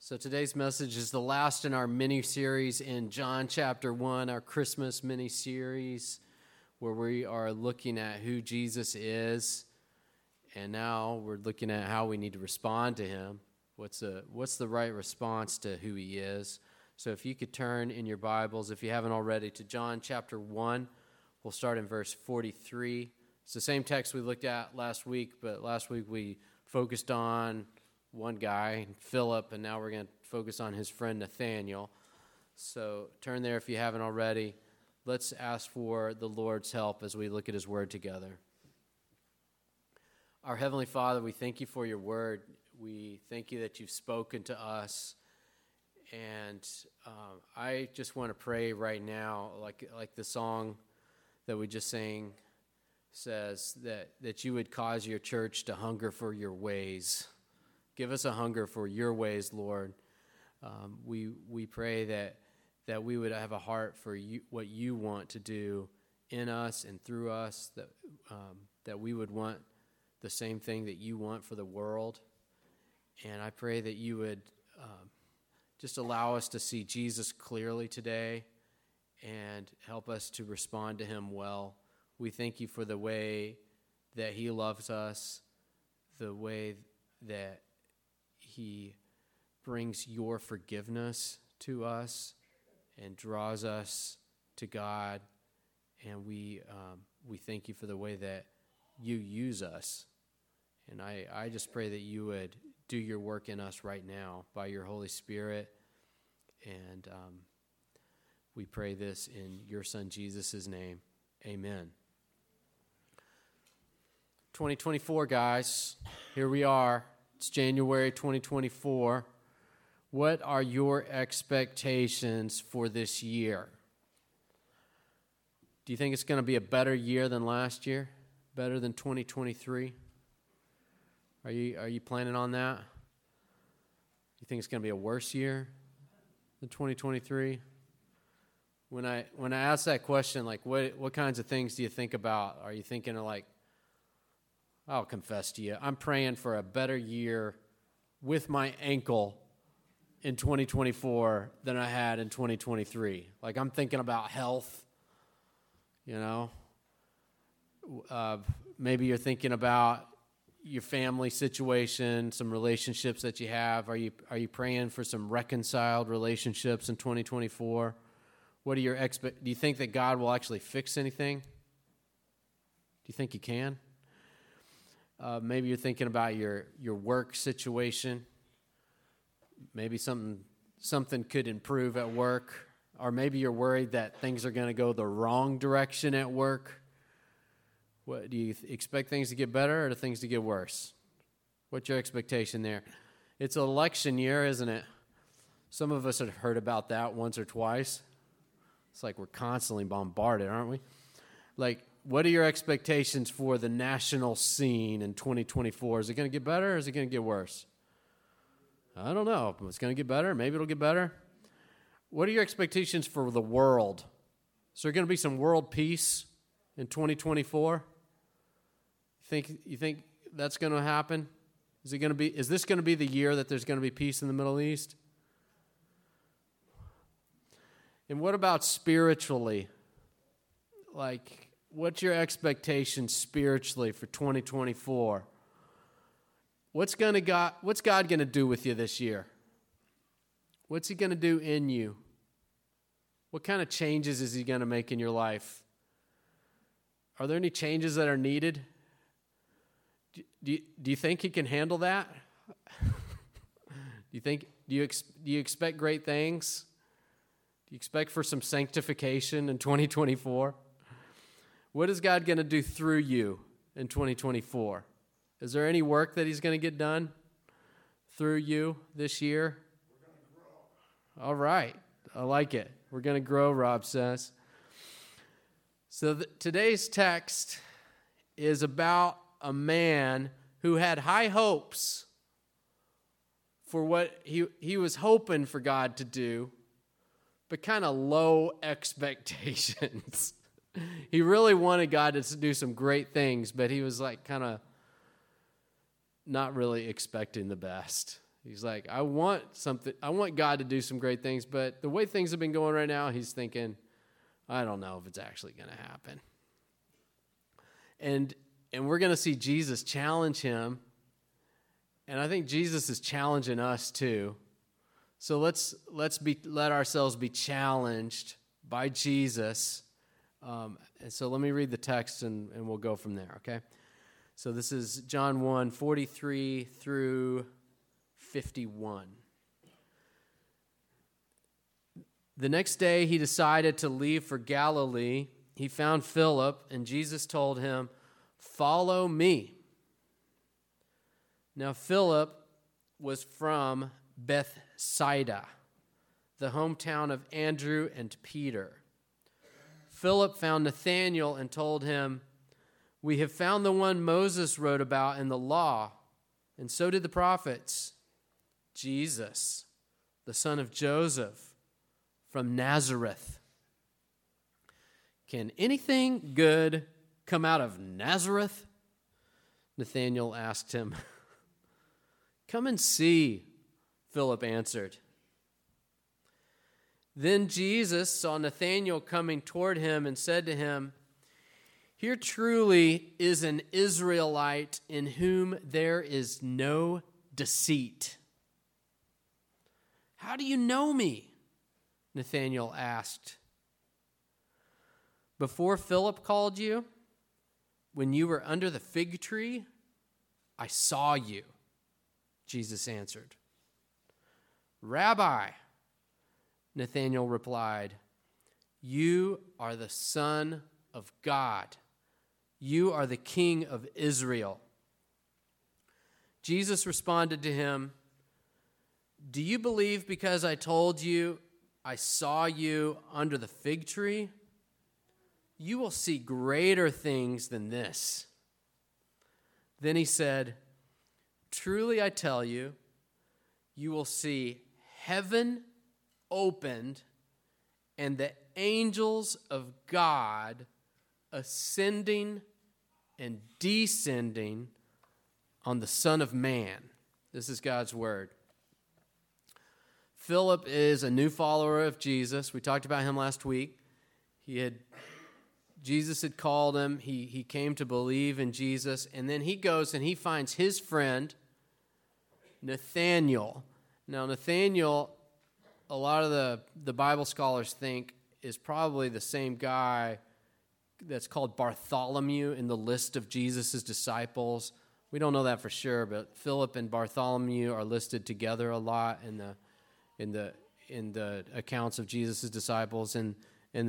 So today's message is the last in our mini-series in John chapter 1, our Christmas mini-series, where we are looking at who Jesus is, and now we're looking at how we need to respond to him. What's the right response to who he is? So if you could turn in your Bibles, if you haven't already, to John chapter 1, we'll start in verse 43. It's the same text we looked at last week, but last week we focused on one guy, Philip, and now we're going to focus on his friend Nathaniel. So turn there if you haven't already. Let's ask for the Lord's help as we look at his word together. Our Heavenly Father, we thank you for your word. We thank you that you've spoken to us. And I just want to pray right now, like the song that we just sang says, that you would cause your church to hunger for your ways. Give us a hunger for your ways, Lord. We pray that we would have a heart for you, what you want to do in us and through us, that we would want the same thing that you want for the world. And I pray that you would just allow us to see Jesus clearly today and help us to respond to him well. We thank you for the way that he loves us, the way that he brings your forgiveness to us and draws us to God. And we thank you for the way that you use us. And I just pray that you would do your work in us right now by your Holy Spirit. And we pray this in your Son Jesus' name. Amen. 2024, guys. Here we are. It's January 2024. What are your expectations for this year? Do you think it's going to be a better year than last year? Better than 2023? Are you planning on that? You think it's going to be a worse year than 2023? When I ask that question, like what kinds of things do you think about? Are you thinking of like, I'll confess to you, I'm praying for a better year with my ankle in 2024 than I had in 2023. Like I'm thinking about health, you know. Maybe you're thinking about your family situation, some relationships that you have. Are you praying for some reconciled relationships in 2024? What are your do you think that God will actually fix anything? Do you think he can? Maybe you're thinking about your work situation. Maybe something could improve at work. Or maybe you're worried that things are going to go the wrong direction at work. What do you expect things to get better or do things to get worse? What's your expectation there? It's an election year, isn't it? Some of us have heard about that once or twice. It's like we're constantly bombarded, aren't we? Like, what are your expectations for the national scene in 2024? Is it going to get better or is it going to get worse? I don't know. It's going to get better. Maybe it'll get better. What are your expectations for the world? Is there going to be some world peace in 2024? You think that's going to happen? Is this going to be the year that there's going to be peace in the Middle East? And what about spiritually? Like, what's your expectation spiritually for 2024? What's God going to do with you this year? What's he going to do in you? What kind of changes is he going to make in your life? Are there any changes that are needed? Do you think he can handle that? Do you expect great things? Do you expect for some sanctification in 2024? What is God going to do through you in 2024? Is there any work that he's going to get done through you this year? We're going to grow. All right. I like it. We're going to grow, Rob says. So today's text is about a man who had high hopes for what he was hoping for God to do, but kind of low expectations. He really wanted God to do some great things, but he was like kind of not really expecting the best. He's like, I want God to do some great things, but the way things have been going right now, he's thinking, I don't know if it's actually going to happen. And we're going to see Jesus challenge him, and I think Jesus is challenging us too. So let's let ourselves be challenged by Jesus. And so let me read the text, and we'll go from there, okay? So this is John 1, 43 through 51. The next day he decided to leave for Galilee. He found Philip, and Jesus told him, "Follow me." Now Philip was from Bethsaida, the hometown of Andrew and Peter. Philip found Nathanael and told him, "We have found the one Moses wrote about in the law, and so did the prophets, Jesus, the son of Joseph, from Nazareth." "Can anything good come out of Nazareth?" Nathanael asked him. "Come and see," Philip answered. Then Jesus saw Nathanael coming toward him and said to him, "Here truly is an Israelite in whom there is no deceit." "How do you know me?" Nathanael asked. "Before Philip called you, when you were under the fig tree, I saw you," Jesus answered. "Rabbi," Nathanael replied, "you are the Son of God. You are the King of Israel." Jesus responded to him, "Do you believe because I told you I saw you under the fig tree? You will see greater things than this." Then he said, "Truly I tell you, you will see heaven opened and the angels of God ascending and descending on the Son of Man." This is God's word. Philip is a new follower of Jesus. We talked about him last week. Jesus had called him. He came to believe in Jesus. And then he goes and he finds his friend, Nathanael. Now, Nathanael, a lot of the Bible scholars think is probably the same guy that's called Bartholomew in the list of Jesus' disciples. We don't know that for sure, but Philip and Bartholomew are listed together a lot in the accounts of Jesus' disciples and in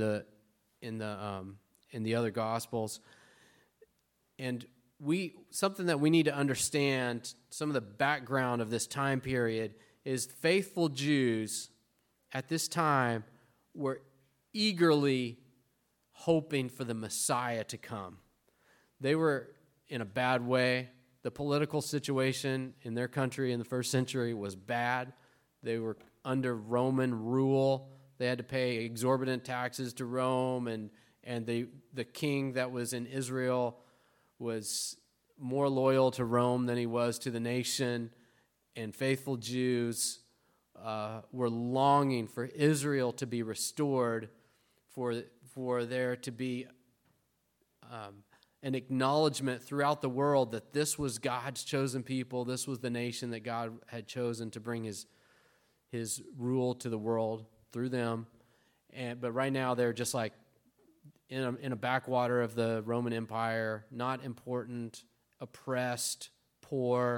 the other Gospels. And something that we need to understand, some of the background of this time period, is faithful Jews at this time were eagerly hoping for the Messiah to come. They were in a bad way. The political situation in their country in the first century was bad. They were under Roman rule. They had to pay exorbitant taxes to Rome, and the king that was in Israel was more loyal to Rome than he was to the nation. And faithful Jews were longing for Israel to be restored, for there to be an acknowledgement throughout the world that this was God's chosen people. This was the nation that God had chosen to bring his rule to the world through them. But right now they're just like in a backwater of the Roman Empire, not important, oppressed, poor,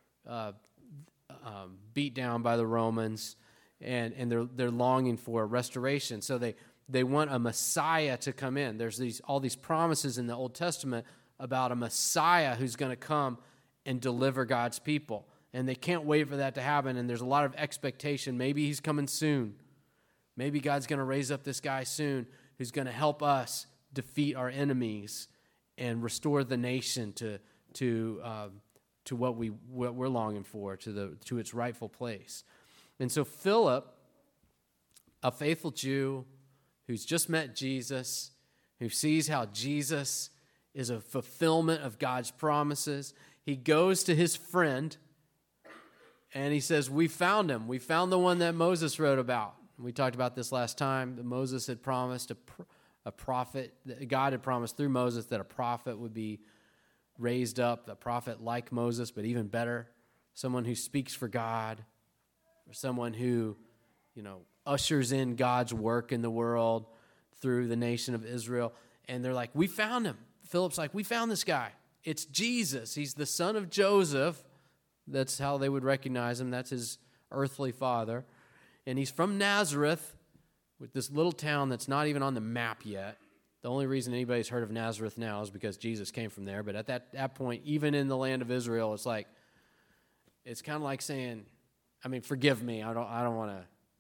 beat down by the Romans, and they're longing for restoration. So they want a Messiah to come in. There's all these promises in the Old Testament about a Messiah who's going to come and deliver God's people. And they can't wait for that to happen, and there's a lot of expectation. Maybe he's coming soon. Maybe God's going to raise up this guy soon who's going to help us defeat our enemies and restore the nation to what we're longing for, to its rightful place. And so Philip, a faithful Jew who's just met Jesus, who sees how Jesus is a fulfillment of God's promises, he goes to his friend And he says, we found him. We found the one that Moses wrote about. We talked about this last time, that Moses had promised a prophet, that God had promised through Moses that a prophet would be raised up, a prophet like Moses, but even better, someone who speaks for God, or someone who, ushers in God's work in the world through the nation of Israel. And they're like, we found him. Philip's like, we found this guy. It's Jesus. He's the son of Joseph. That's how they would recognize him. That's his earthly father. And he's from Nazareth, with this little town that's not even on the map yet. The only reason anybody's heard of Nazareth now is because Jesus came from there. But at that point, even in the land of Israel, it's kind of like saying, forgive me. I don't want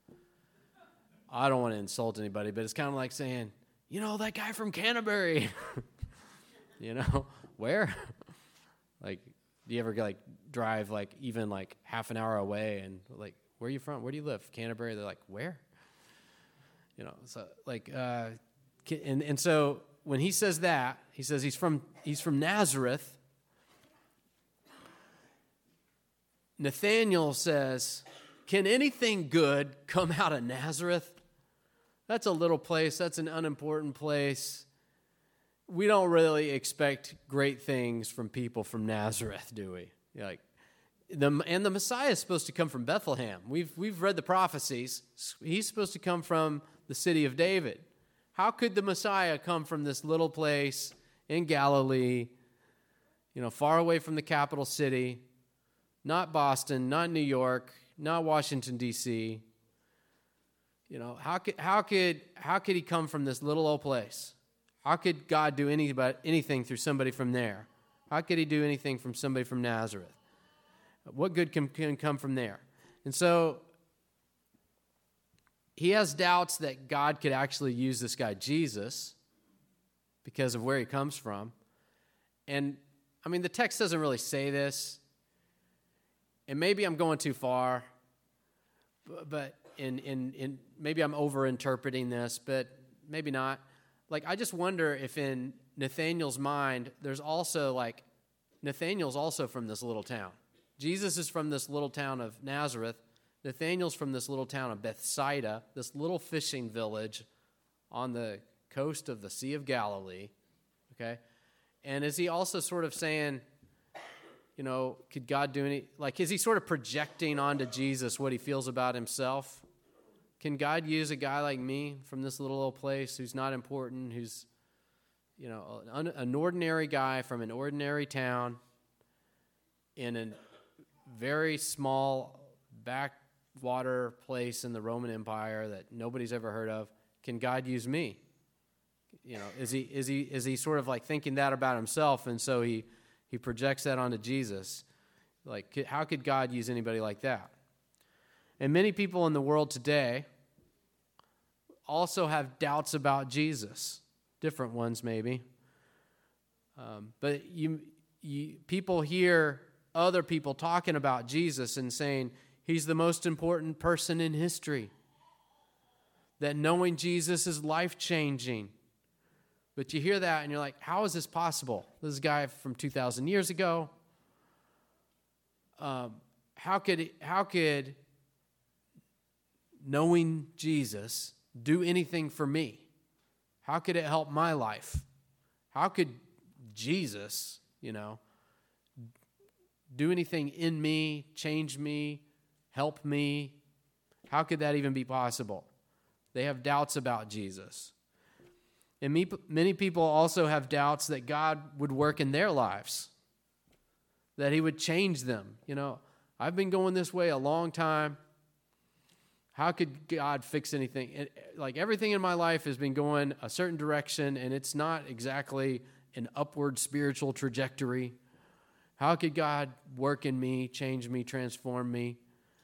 to insult anybody, but it's kind of like saying, that guy from Canterbury. Where? Do you ever drive even half an hour away and where are you from? Where do you live? Canterbury. They're like, where? And so when he says that, he says he's from Nazareth. Nathanael says, can anything good come out of Nazareth? That's a little place. That's an unimportant place. We don't really expect great things from people from Nazareth, do we? And the Messiah is supposed to come from Bethlehem. We've read the prophecies. He's supposed to come from the city of David. How could the Messiah come from this little place in Galilee, far away from the capital city, not Boston, not New York, not Washington, D.C.? How could he come from this little old place? How could God do anything through somebody from there? How could he do anything from somebody from Nazareth? What good can come from there? And so he has doubts that God could actually use this guy Jesus because of where he comes from. And, the text doesn't really say this. And maybe I'm going too far, but in maybe I'm over-interpreting this, but maybe not. I just wonder if in Nathanael's mind, there's also Nathanael's also from this little town. Jesus is from this little town of Nazareth. Nathanael's from this little town of Bethsaida, this little fishing village on the coast of the Sea of Galilee. Okay? And is he also sort of saying, could God do any, is he sort of projecting onto Jesus what he feels about himself? Can God use a guy like me from this little old place who's not important, who's, an ordinary guy from an ordinary town in a very small backwater place in the Roman Empire that nobody's ever heard of? Can God use me? Is he sort of thinking that about himself, and so he projects that onto Jesus? How could God use anybody like that? And many people in the world today also have doubts about Jesus, different ones maybe. But people hear other people talking about Jesus and saying he's the most important person in history, that knowing Jesus is life-changing. But you hear that and you're like, how is this possible? This guy from 2,000 years ago. How could knowing Jesus do anything for me? How could it help my life? How could Jesus, do anything in me, change me, help me? How could that even be possible? They have doubts about Jesus. And many people also have doubts that God would work in their lives, that he would change them. I've been going this way a long time. How could God fix anything? Everything in my life has been going a certain direction, and it's not exactly an upward spiritual trajectory. How could God work in me, change me, transform me?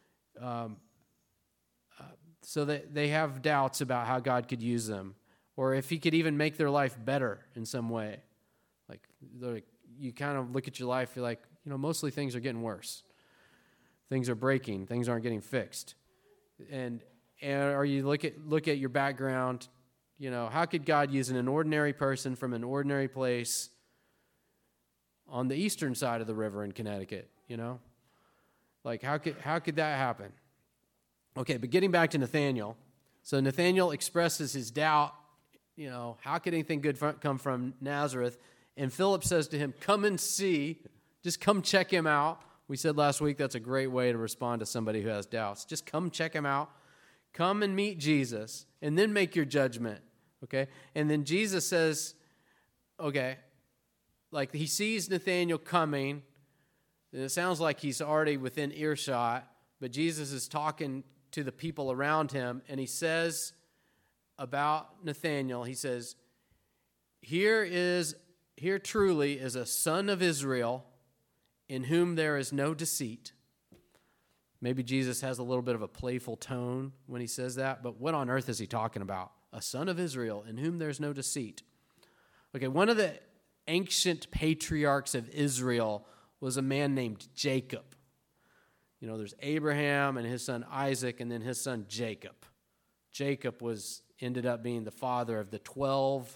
So that they have doubts about how God could use them, or if he could even make their life better in some way. You kind of look at your life, you're like, mostly things are getting worse. Things are breaking. Things aren't getting fixed. Or you look at your background, how could God use an ordinary person from an ordinary place on the eastern side of the river in Connecticut, Like, how could that happen? Okay, but getting back to Nathanael. So Nathanael expresses his doubt, how could anything good come from Nazareth? And Philip says to him, come and see. Just come check him out. We said last week that's a great way to respond to somebody who has doubts. Just come check him out. Come and meet Jesus, and then make your judgment, okay? And then Jesus says, okay, like he sees Nathanael coming, and it sounds like he's already within earshot, but Jesus is talking to the people around him, and he says about Nathanael, he says, here truly is a son of Israel in whom there is no deceit. Maybe Jesus has a little bit of a playful tone when he says that, but what on earth is he talking about? A son of Israel in whom there's no deceit. Okay, one of the ancient patriarchs of Israel was a man named Jacob. There's Abraham and his son Isaac and then his son Jacob. Jacob ended up being the father of the 12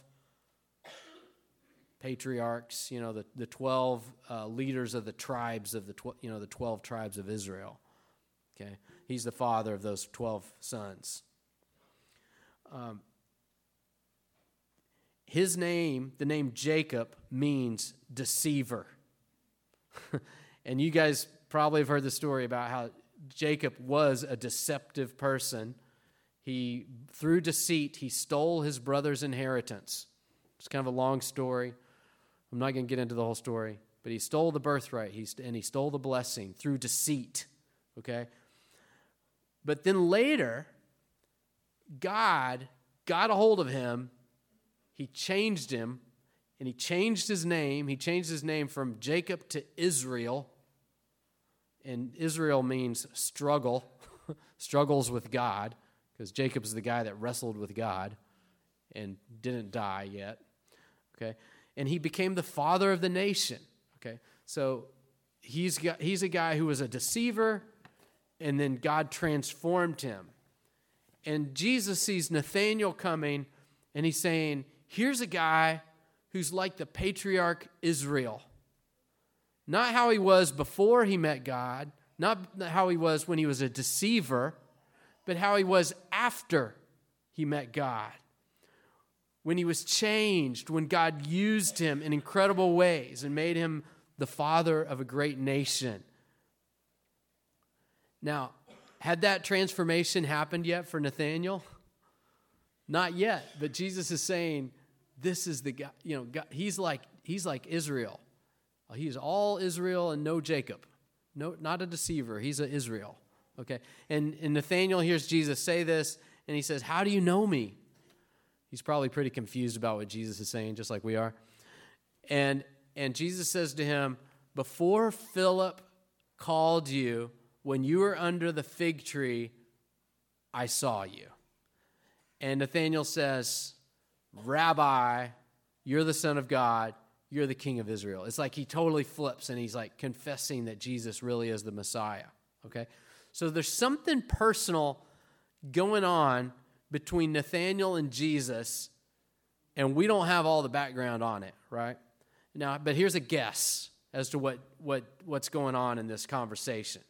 patriarchs, the 12 leaders of the tribes of the 12 tribes of Israel. Okay, he's the father of those 12 sons. His name, the name Jacob, means deceiver. And you guys probably have heard the story about how Jacob was a deceptive person. Through deceit, he stole his brother's inheritance. It's kind of a long story. I'm not going to get into the whole story, but he stole the birthright, and he stole the blessing through deceit, okay? But then later, God got a hold of him. He changed him, and he changed his name. He changed his name from Jacob to Israel, and Israel means struggle, struggles with God, because Jacob's the guy that wrestled with God and didn't die yet, okay? And he became the father of the nation, okay? So he's a guy who was a deceiver, and then God transformed him. And Jesus sees Nathanael coming, and he's saying, here's a guy who's like the patriarch Israel. Not how he was before he met God, not how he was when he was a deceiver, but how he was after he met God. When he was changed, when God used him in incredible ways and made him the father of a great nation. Now, had that transformation happened yet for Nathanael? Not yet, but Jesus is saying, this is the guy, God, he's like Israel. He is all Israel and no Jacob. No, not a deceiver. He's an Israel. Okay? And Nathanael hears Jesus say this, and he says, how do you know me? He's probably pretty confused about what Jesus is saying, just like we are. And Jesus says to him, before Philip called you, when you were under the fig tree, I saw you. And Nathanael says, Rabbi, you're the Son of God. You're the King of Israel. It's like he totally flips, and he's like confessing that Jesus really is the Messiah. Okay? So there's something personal going on between Nathanael and Jesus, and we don't have all the background on it, right? Now, but here's a guess as to what's going on in this conversation.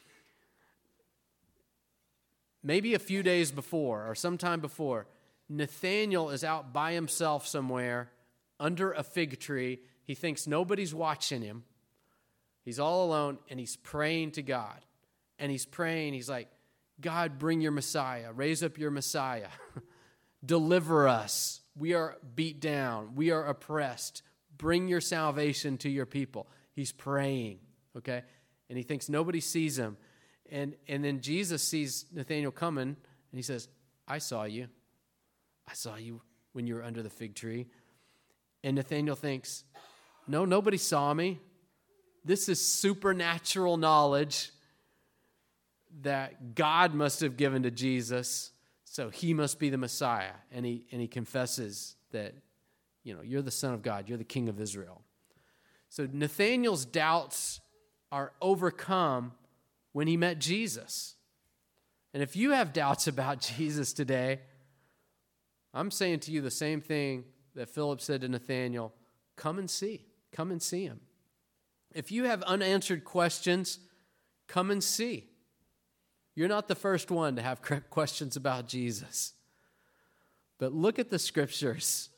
Maybe a few days before or sometime before, Nathanael is out by himself somewhere under a fig tree. He thinks nobody's watching him. He's all alone, and he's praying to God. And he's praying, he's like, God, bring your Messiah. Raise up your Messiah. Deliver us. We are beat down. We are oppressed. Bring your salvation to your people. He's praying, okay? And he thinks nobody sees him. And then Jesus sees Nathanael coming, and he says, I saw you. I saw you when you were under the fig tree. And Nathanael thinks, no, nobody saw me. This is supernatural knowledge that God must have given to Jesus, so he must be the Messiah. And he confesses that, you're the Son of God, you're the King of Israel. So Nathanael's doubts are overcome when he met Jesus. And if you have doubts about Jesus today, I'm saying to you the same thing that Philip said to Nathanael, come and see him. If you have unanswered questions, Come and see. You're not the first one to have questions about Jesus. But look at the scriptures.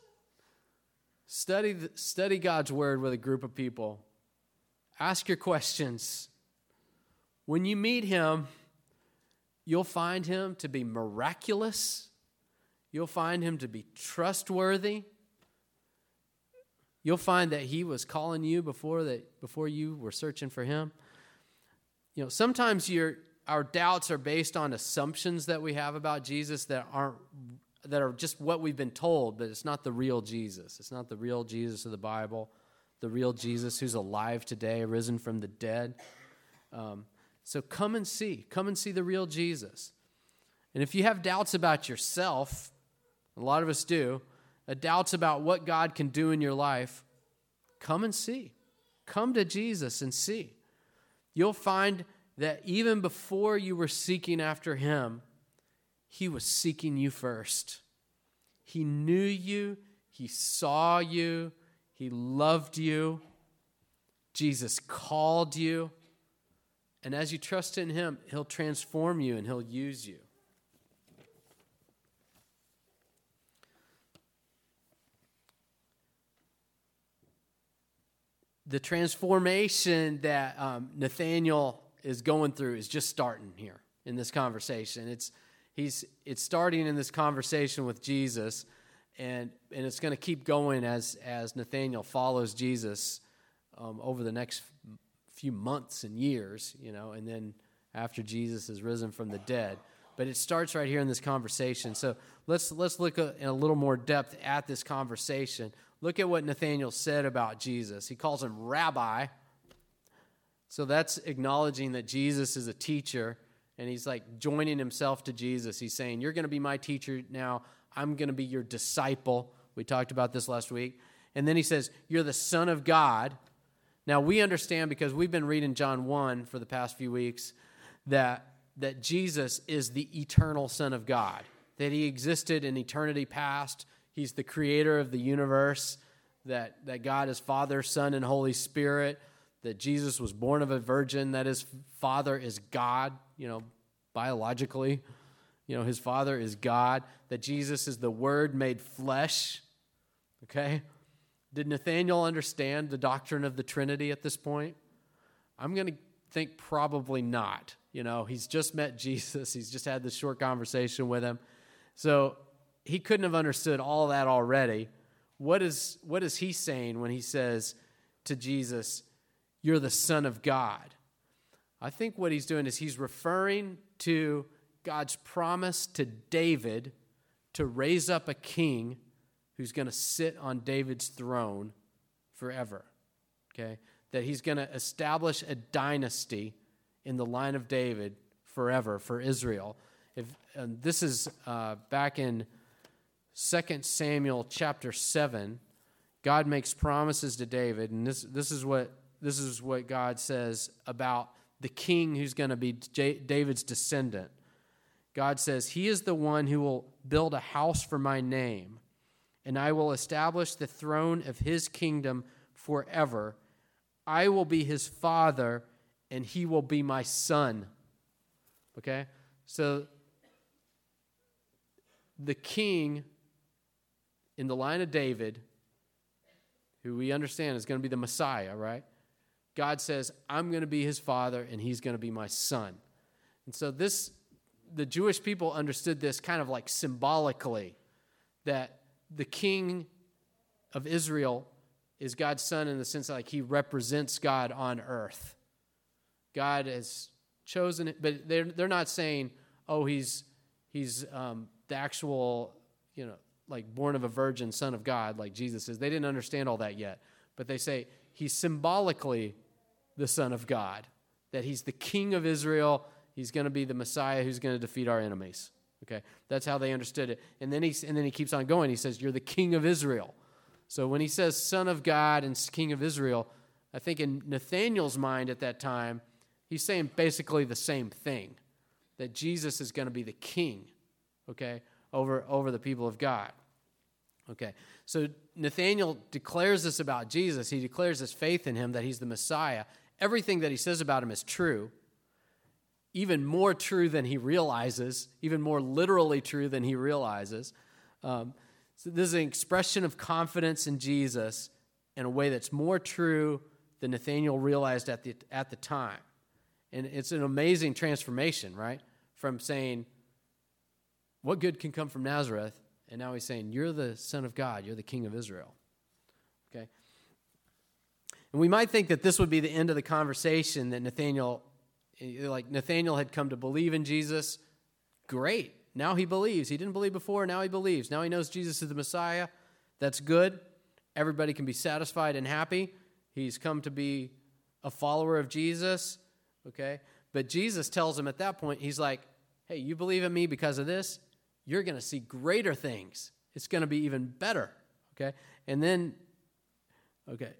Study God's word with a group of people. Ask your questions. When you meet him, you'll find him to be miraculous. You'll find him to be trustworthy. You'll find that he was calling you before you were searching for him. You know, sometimes our doubts are based on assumptions that we have about Jesus that are just what we've been told, but it's not the real Jesus. It's not the real Jesus of the Bible, the real Jesus who's alive today, risen from the dead. So come and see the real Jesus. And if you have doubts about yourself, a lot of us do, doubts about what God can do in your life, come and see. Come to Jesus and see. You'll find that even before you were seeking after him, he was seeking you first. He knew you. He saw you. He loved you. Jesus called you. And as you trust in him, he'll transform you and he'll use you. The transformation that Nathaniel is going through is just starting here in this conversation. It's starting in this conversation with Jesus, and it's going to keep going as Nathaniel follows Jesus over the next few months and years, and then after Jesus is risen from the dead. But it starts right here in this conversation. So let's look in a little more depth at this conversation. Look at what Nathaniel said about Jesus. He calls him Rabbi. So that's acknowledging that Jesus is a teacher, and he's like joining himself to Jesus. He's saying, you're going to be my teacher now. I'm going to be your disciple. We talked about this last week. And then he says, you're the Son of God. Now we understand, because we've been reading John 1 for the past few weeks, that Jesus is the eternal Son of God, that he existed in eternity past. He's the creator of the universe, that God is Father, Son, and Holy Spirit, that Jesus was born of a virgin, that his Father is God, biologically. His Father is God, that Jesus is the Word made flesh. Okay? Did Nathaniel understand the doctrine of the Trinity at this point? I'm going to think probably not. He's just met Jesus. He's just had this short conversation with him. So he couldn't have understood all that already. What is he saying when he says to Jesus, you're the Son of God? I think what he's doing is he's referring to God's promise to David to raise up a king who's going to sit on David's throne forever. Okay? That he's going to establish a dynasty in the line of David forever for Israel. This is back in 2 Samuel chapter 7. God makes promises to David, and this is what God says about the king who's going to be David's descendant. God says, he is the one who will build a house for my name, and I will establish the throne of his kingdom forever. I will be his father, and he will be my son. Okay? So the king in the line of David, who we understand is going to be the Messiah, right? God says, I'm going to be his father, and he's going to be my son. And so the Jewish people understood this kind of like symbolically, that the king of Israel is God's son in the sense that like he represents God on earth. God has chosen it, but they're not saying, oh, he's the actual, like born of a virgin son of God like Jesus is. They didn't understand all that yet. But they say he's symbolically the Son of God, that he's the King of Israel. He's going to be the Messiah who's going to defeat our enemies. Okay, that's how they understood it. And then he keeps on going. He says, you're the King of Israel. So when he says Son of God and King of Israel, I think in Nathaniel's mind at that time, he's saying basically the same thing, that Jesus is going to be the king, okay, over the people of God. Okay, so Nathaniel declares this about Jesus. He declares his faith in him, that he's the Messiah. Everything that he says about him is true. even more true than he realizes, even more literally true than he realizes. So this is an expression of confidence in Jesus in a way that's more true than Nathanael realized at the time. And it's an amazing transformation, right? From saying, what good can come from Nazareth? And now he's saying, you're the Son of God. You're the King of Israel. Okay? And we might think that this would be the end of the conversation, that Nathanael had come to believe in Jesus. Great. Now he believes. He didn't believe before. Now he believes. Now he knows Jesus is the Messiah. That's good. Everybody can be satisfied and happy. He's come to be a follower of Jesus. Okay? But Jesus tells him at that point, he's like, hey, you believe in me because of this? You're going to see greater things. It's going to be even better. Okay? And then, okay,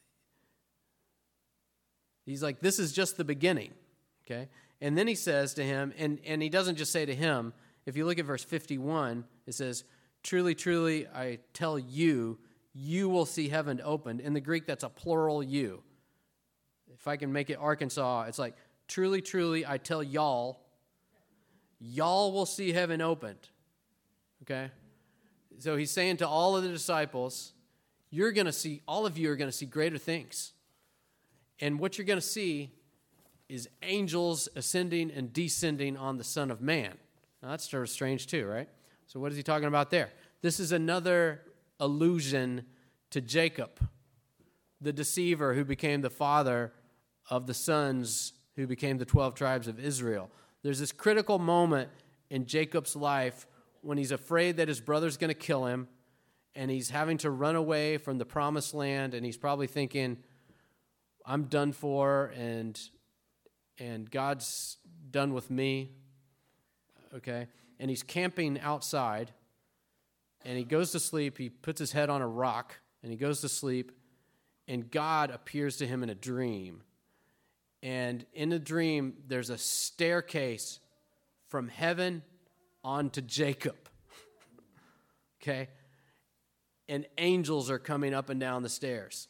he's like, this is just the beginning. Okay? And then he says to him, and he doesn't just say to him, if you look at verse 51, it says, truly, truly, I tell you, you will see heaven opened. In the Greek, that's a plural you. If I can make it Arkansas, it's like, truly, truly, I tell y'all will see heaven opened. Okay? So he's saying to all of the disciples, all of you are going to see greater things. And what you're going to see is angels ascending and descending on the Son of Man. Now, that's sort of strange too, right? So what is he talking about there? This is another allusion to Jacob, the deceiver who became the father of the sons who became the 12 tribes of Israel. There's this critical moment in Jacob's life when he's afraid that his brother's going to kill him, and he's having to run away from the promised land, and he's probably thinking, I'm done for, and God's done with me. Okay? And he's camping outside, and he goes to sleep. He puts his head on a rock, and he goes to sleep, and God appears to him in a dream. And in the dream, there's a staircase from heaven onto Jacob. Okay? And angels are coming up and down the stairs,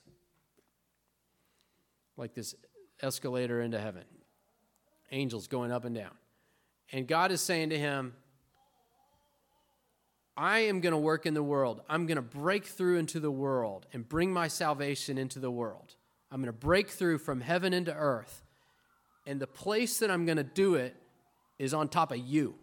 like this escalator into heaven. Angels going up and down. And God is saying to him, I am going to work in the world. I'm going to break through into the world and bring my salvation into the world. I'm going to break through from heaven into earth. And the place that I'm going to do it is on top of you.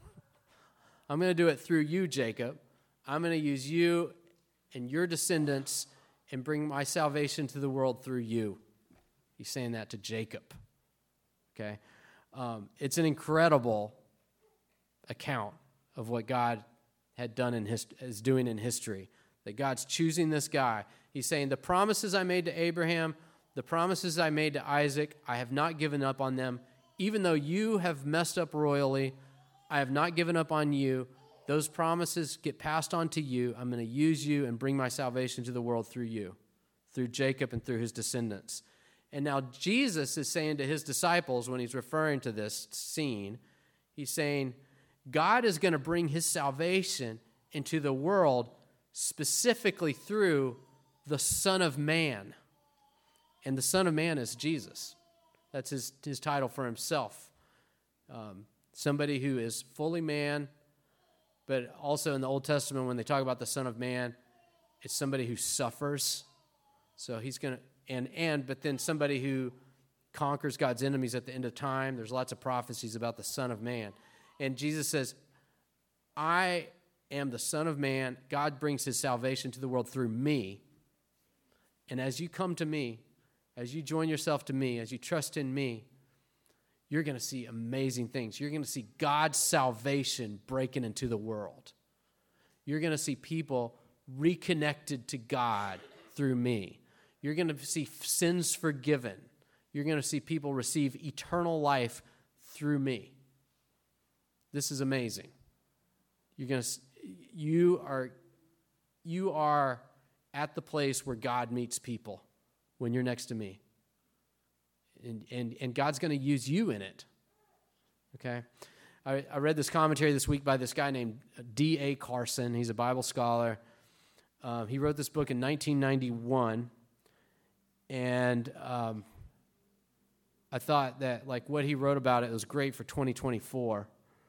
I'm going to do it through you, Jacob. I'm going to use you and your descendants and bring my salvation to the world through you. He's saying that to Jacob. Okay? It's an incredible account of what God had done is doing in history. That God's choosing this guy. He's saying, the promises I made to Abraham, the promises I made to Isaac, I have not given up on them. Even though you have messed up royally, I have not given up on you. Those promises get passed on to you. I'm going to use you and bring my salvation to the world through you, through Jacob and through his descendants. And now Jesus is saying to his disciples, when he's referring to this scene, he's saying, God is going to bring his salvation into the world specifically through the Son of Man. And the Son of Man is Jesus. That's his title for himself. Somebody who is fully man, but also in the Old Testament, when they talk about the Son of Man, it's somebody who suffers. So he's going to, but then somebody who conquers God's enemies at the end of time. There's lots of prophecies about the Son of Man. And Jesus says, I am the Son of Man. God brings his salvation to the world through me. And as you come to me, as you join yourself to me, as you trust in me, you're going to see amazing things. You're going to see God's salvation breaking into the world. You're going to see people reconnected to God through me. You're going to see sins forgiven. You're going to see people receive eternal life through me. This is amazing. You are at the place where God meets people when you're next to me. And God's going to use you in it. Okay? I read this commentary this week by this guy named D.A. Carson. He's a Bible scholar. He wrote this book in 1991. And I thought that like what he wrote about it was great for 2024.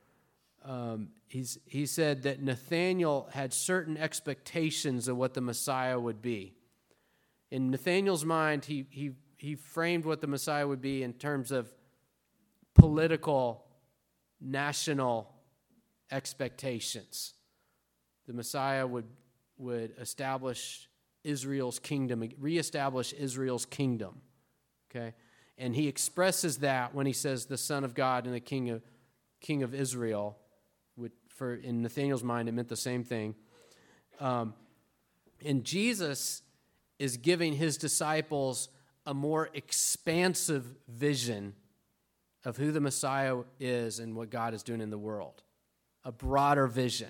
He said that Nathanael had certain expectations of what the Messiah would be. In Nathanael's mind, he framed what the Messiah would be in terms of political, national expectations. The Messiah would establish Israel's kingdom, reestablish Israel's kingdom. Okay? And he expresses that when he says the Son of God and the King of Israel. In Nathanael's mind, it meant the same thing. And Jesus is giving his disciples a more expansive vision of who the Messiah is and what God is doing in the world. A broader vision.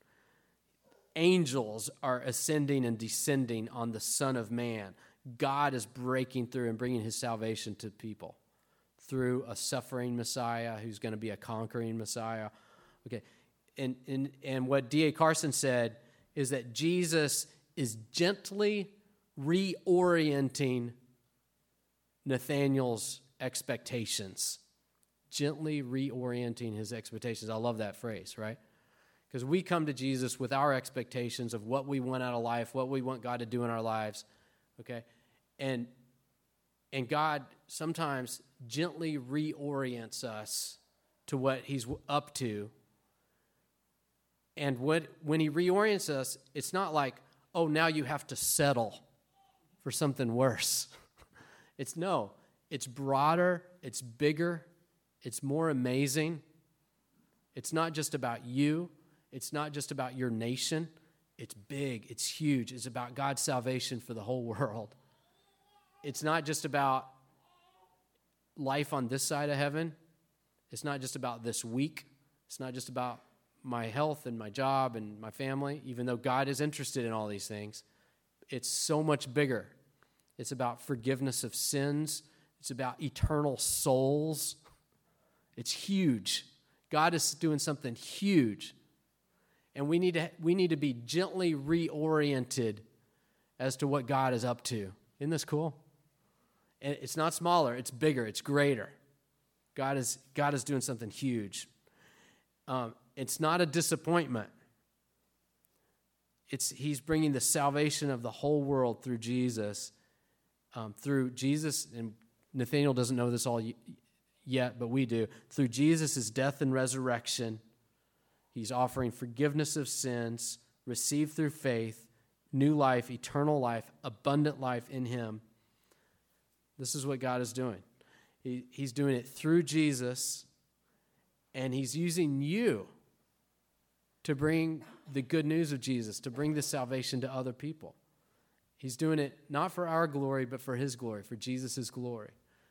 Angels are ascending and descending on the Son of Man. God is breaking through and bringing his salvation to people through a suffering Messiah who's going to be a conquering Messiah. Okay, and what D.A. Carson said is that Jesus is gently reorienting Nathanael's expectations. Gently reorienting his expectations. I love that phrase, right? Because we come to Jesus with our expectations of what we want out of life, what we want God to do in our lives, okay? And God sometimes gently reorients us to what he's up to. And when he reorients us, it's not like, oh, now you have to settle for something worse. It's broader, it's bigger, it's more amazing. It's not just about you. It's not just about your nation. It's big, it's huge. It's about God's salvation for the whole world. It's not just about life on this side of heaven. It's not just about this week. It's not just about my health and my job and my family, even though God is interested in all these things. It's so much bigger. It's about forgiveness of sins. It's about eternal souls. It's huge. God is doing something huge. And we need to be gently reoriented as to what God is up to. Isn't this cool? And it's not smaller, it's bigger, it's greater. God is doing something huge. It's not a disappointment. He's bringing the salvation of the whole world through Jesus. And Nathanael doesn't know this all yet, but we do. Through Jesus' death and resurrection, he's offering forgiveness of sins, received through faith, new life, eternal life, abundant life in him. This is what God is doing. He's doing it through Jesus, and he's using you to bring the good news of Jesus, to bring the salvation to other people. He's doing it not for our glory, but for his glory, for Jesus' glory.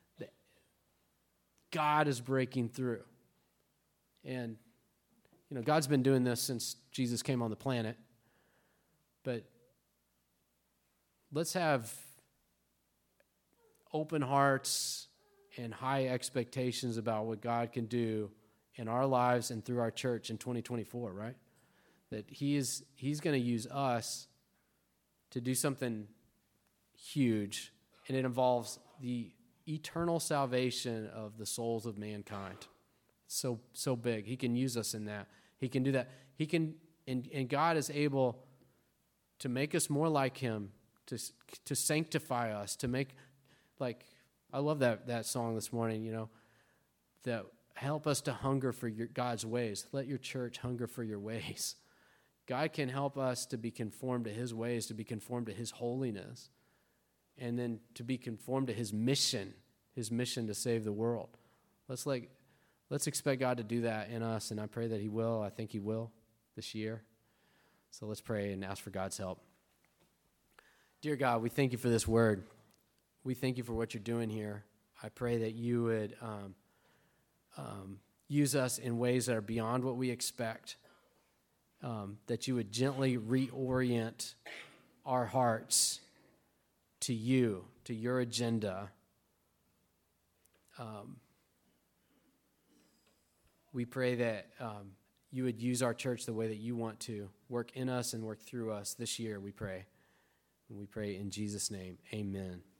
God is breaking through. And, God's been doing this since Jesus came on the planet. But let's have open hearts and high expectations about what God can do in our lives and through our church in 2024, right? That he's going to use us to do something huge, and it involves the eternal salvation of the souls of mankind. It's so big. He can use us in that. He can do that. He can, and God is able to make us more like him, to sanctify us, to make, like, I love that song this morning, that help us to hunger for God's ways. Let your church hunger for your ways. God can help us to be conformed to his ways, to be conformed to his holiness, and then to be conformed to his mission to save the world. Let's expect God to do that in us, and I pray that he will. I think he will this year. So let's pray and ask for God's help. Dear God, we thank you for this word. We thank you for what you're doing here. I pray that you would use us in ways that are beyond what we expect, that you would gently reorient our hearts to you, to your agenda. We pray that you would use our church the way that you want to work in us and work through us this year, we pray. And we pray in Jesus' name, amen.